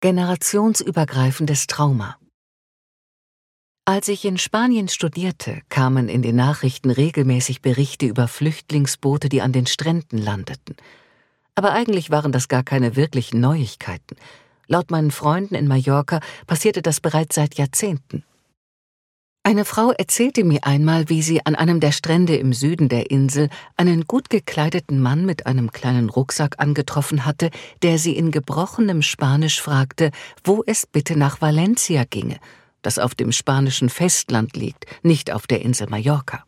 Generationsübergreifendes Trauma. Als ich in Spanien studierte, kamen in den Nachrichten regelmäßig Berichte über Flüchtlingsboote, die an den Stränden landeten. Aber eigentlich waren das gar keine wirklichen Neuigkeiten. Laut meinen Freunden in Mallorca passierte das bereits seit Jahrzehnten. Eine Frau erzählte mir einmal, wie sie an einem der Strände im Süden der Insel einen gut gekleideten Mann mit einem kleinen Rucksack angetroffen hatte, der sie in gebrochenem Spanisch fragte, wo es bitte nach Valencia ginge, das auf dem spanischen Festland liegt, nicht auf der Insel Mallorca.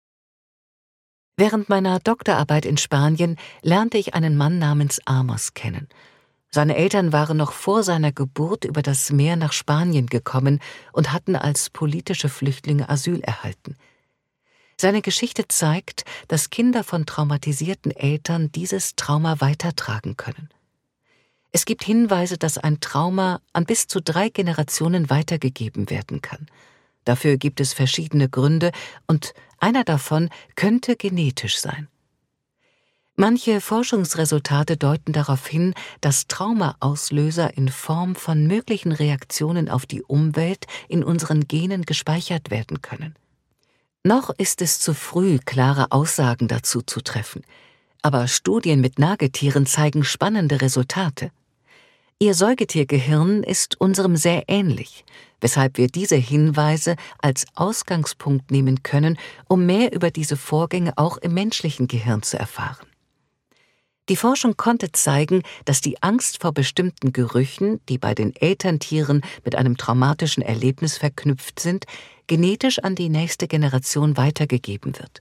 Während meiner Doktorarbeit in Spanien lernte ich einen Mann namens Amos kennen. Seine Eltern waren noch vor seiner Geburt über das Meer nach Spanien gekommen und hatten als politische Flüchtlinge Asyl erhalten. Seine Geschichte zeigt, dass Kinder von traumatisierten Eltern dieses Trauma weitertragen können. Es gibt Hinweise, dass ein Trauma an bis zu 3 Generationen weitergegeben werden kann. Dafür gibt es verschiedene Gründe und einer davon könnte genetisch sein. Manche Forschungsresultate deuten darauf hin, dass Traumaauslöser in Form von möglichen Reaktionen auf die Umwelt in unseren Genen gespeichert werden können. Noch ist es zu früh, klare Aussagen dazu zu treffen, aber Studien mit Nagetieren zeigen spannende Resultate. Ihr Säugetiergehirn ist unserem sehr ähnlich, weshalb wir diese Hinweise als Ausgangspunkt nehmen können, um mehr über diese Vorgänge auch im menschlichen Gehirn zu erfahren. Die Forschung konnte zeigen, dass die Angst vor bestimmten Gerüchen, die bei den Elterntieren mit einem traumatischen Erlebnis verknüpft sind, genetisch an die nächste Generation weitergegeben wird.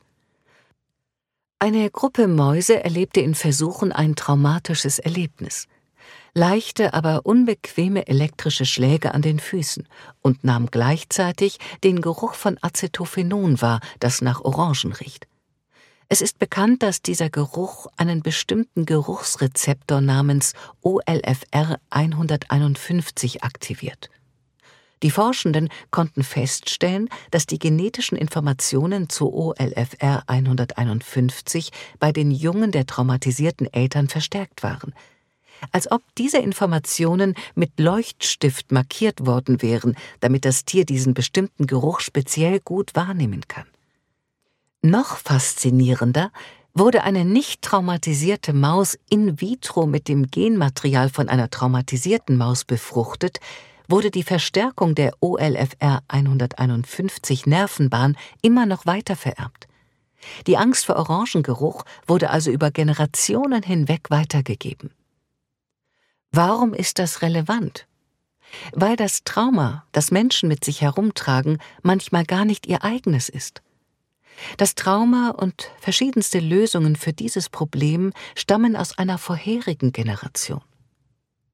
Eine Gruppe Mäuse erlebte in Versuchen ein traumatisches Erlebnis. Leichte, aber unbequeme elektrische Schläge an den Füßen und nahm gleichzeitig den Geruch von Acetophenon wahr, das nach Orangen riecht. Es ist bekannt, dass dieser Geruch einen bestimmten Geruchsrezeptor namens OLFR 151 aktiviert. Die Forschenden konnten feststellen, dass die genetischen Informationen zu OLFR 151 bei den Jungen der traumatisierten Eltern verstärkt waren, als ob diese Informationen mit Leuchtstift markiert worden wären, damit das Tier diesen bestimmten Geruch speziell gut wahrnehmen kann. Noch faszinierender: wurde eine nicht traumatisierte Maus in vitro mit dem Genmaterial von einer traumatisierten Maus befruchtet, wurde die Verstärkung der OLFR 151 Nervenbahn immer noch weiter vererbt. Die Angst vor Orangengeruch wurde also über Generationen hinweg weitergegeben. Warum ist das relevant? Weil das Trauma, das Menschen mit sich herumtragen, manchmal gar nicht ihr eigenes ist. Das Trauma und verschiedenste Lösungen für dieses Problem stammen aus einer vorherigen Generation.